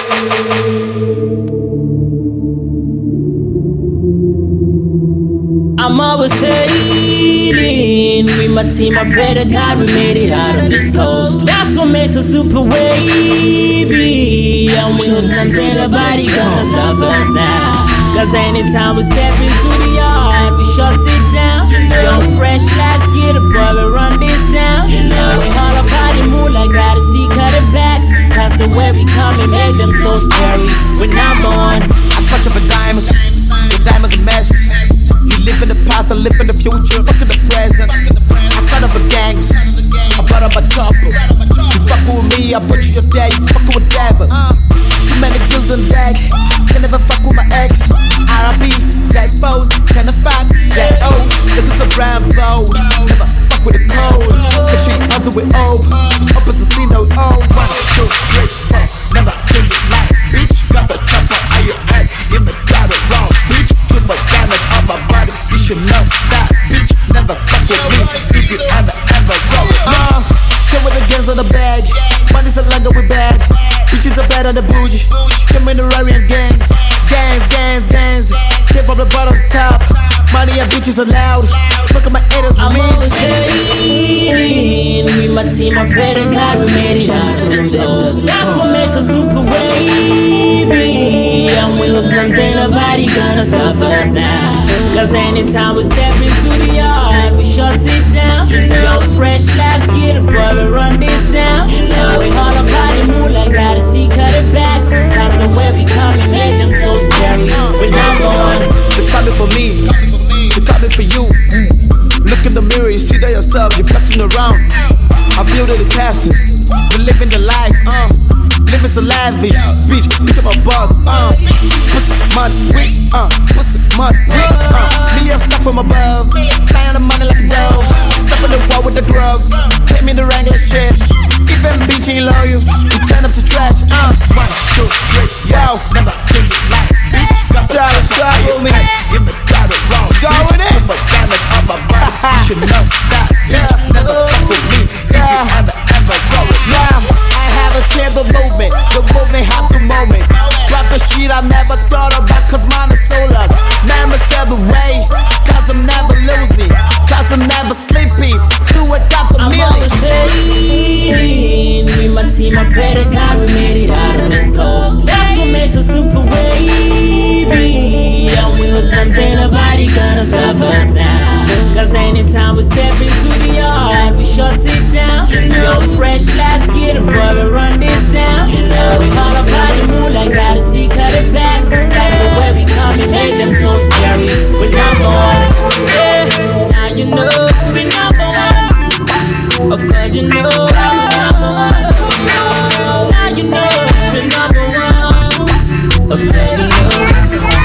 I'm always sailing with my team. I pray to God we made it out of this coast. That's what makes us super wavy. And we hooked and ain't nobody gonna stop us now. Cause anytime we step into the yard, we shut it down. Young fresh, let's get a boy, we run this down. We all about the moolah, gotta see cut it backs. Cause the way we come and make them so scary. We're not born. I touch up a diamonds, the diamonds a mess. You live in the past, I live in the future, fuck in the present. I cut up a gangs, I brought up a couple. You fuck with me, I put you dead, you fuck with devil. Too many girls on deck, can never fuck with my ex. R.I.P. dead foes, can I fuck dead O's. Niggas a Rambo, never fuck with the code. If she answer with O, opposite no O. 1, 2, 3, 4, never do you like, bitch. Got the chopper on your head, give me got it wrong, bitch. Too much damage on my body, you should know that, bitch. Never fuck with me, if you ever roll with me. Come with the guns on the bag, money's a longer with bag. Bitches are bad on the bougie, come in the Rarian gangs. Gangs, straight from the bottom to top. Money and bitches are loud, smoking my haters with me. I'm always sailing with my team. I pray to God we made it out of this coast. That's what makes us super wavy. And we hook them, ain't nobody gonna stop us now. Cause anytime we step into the yard, we shut it down. Yo, fresh, let's get a boy, we run this down. We all about the moolah, gotta see cut it backs. Cause the way we come and make them so scary. We're not going. They're coming for me, they're coming for you. Look in the mirror, you see that yourself, you're flexing around. I'm building a castle, we're living the life, living so lavish, bitch, I'm a boss, pussy mud, pussy mud, million stuff from above, flying the money like a dove, step in the wall with the grub, pay me the Wrangler shit, even bitch ain't loyal, you turn up to trash, 1, 2, 3, yo, never do you like, bitch, stop with me, give me got it wrong, go with it, too much damage on my body, you should know that, bitch, never fuck with me, if you ever roll it, yeah, I have a chamber movement, the movement have to moment, rock the shit I never thought about, cause mine is so loud, never step away, cause I'm never losing, cause I'm never sleeping, till I got the million. I'm always sailing with my team. I pray to God we made it out of this coast. That's what makes us super wavy. And we hook them, ain't nobody gonna stop us now. Cause anytime we step into the yard, we shut it down. Yo, fresh, let's get a boy, we run this down. We all about the moolah, gotta see cut it backs. That's the way we come and make them so scary. We're number one, yeah. Now you know we're number one. Of course you know we're number one. Now you know we're number one. Of course you know.